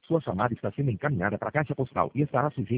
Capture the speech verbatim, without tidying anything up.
Sua chamada está sendo encaminhada para a caixa postal e estará sujeita